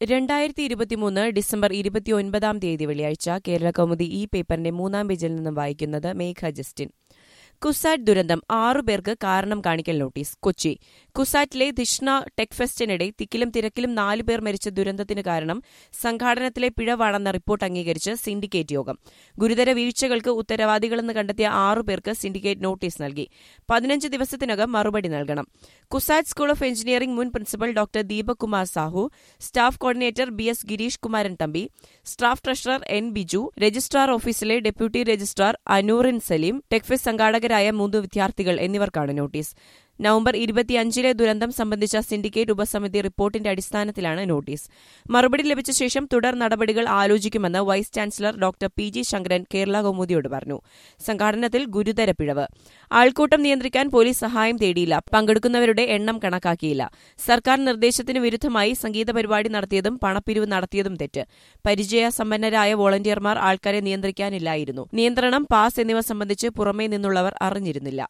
2023 December 29 വെള്ളിയാഴ്ച കേരള കൗമുദി ഈ പേപ്പറിന്റെ 3-ാം പേജിൽ നിന്നും വായിക്കുന്നത് മേഘ ജസ്റ്റിൻ. കുസാറ്റ് ദുരന്തം 6 പേർക്ക് കാരണം കാണിക്കൽ നോട്ടീസ്. കൊച്ചി. കുസാറ്റിലെ ധിഷ്ണ ടെക് ഫെസ്റ്റിനിടെ തിക്കിലും തിരക്കിലും 4 പേർ മരിച്ച ദുരന്തത്തിന് കാരണം സംഘാടനത്തിലെ പിഴവാണെന്ന റിപ്പോർട്ട് അംഗീകരിച്ച് സിൻഡിക്കേറ്റ് യോഗം. ഗുരുതര വീഴ്ചകൾക്ക് ഉത്തരവാദികളെന്ന് കണ്ടെത്തിയ 6 പേർക്ക് സിൻഡിക്കേറ്റ് നോട്ടീസ് നൽകി. 15 ദിവസത്തിനകം മറുപടി നൽകണം. കുസാറ്റ് സ്കൂൾ ഓഫ് എഞ്ചിനീയറിംഗ് മുൻ principal doctor Deepak Kumar Sahu, staff coordinator BS Gireesh Kumaran Thampi, staff treasurer N Biju, registrar ഓഫീസിലെ deputy registrar Anoorin Saleem, tech fest സംഘാടകരായ 3 വിദ്യാർത്ഥികൾ എന്നിവർക്കാണ് നോട്ടീസ്. നവംബർ 25 ദുരന്തം സംബന്ധിച്ച സിൻഡിക്കേറ്റ് ഉപസമിതി റിപ്പോർട്ടിന്റെ അടിസ്ഥാനത്തിലാണ് നോട്ടീസ്. മറുപടി ലഭിച്ച ശേഷം തുടർ നടപടികൾ ആലോചിക്കുമെന്ന് vice chancellor doctor PG Sankaran Kerala കൗമുദിയോട് പറഞ്ഞു. സംഘാടനത്തിൽ ഗുരുതര പിഴവ്. ആൾക്കൂട്ടം നിയന്ത്രിക്കാൻ പോലീസ് സഹായം തേടിയില്ല. പങ്കെടുക്കുന്നവരുടെ എണ്ണം കണക്കാക്കിയില്ല. സർക്കാർ നിർദ്ദേശത്തിന് വിരുദ്ധമായി സംഗീത പരിപാടി നടത്തിയതും പണപ്പിരിവ് നടത്തിയതും തെറ്റ്. പരിചയസമ്പന്നരായ വോളണ്ടിയർമാർ ആൾക്കാരെ നിയന്ത്രിക്കാനില്ലായിരുന്നു. നിയന്ത്രണം, പാസ് എന്നിവ സംബന്ധിച്ച് പുറമേ നിന്നുള്ളവർ അറിഞ്ഞിരുന്നില്ല.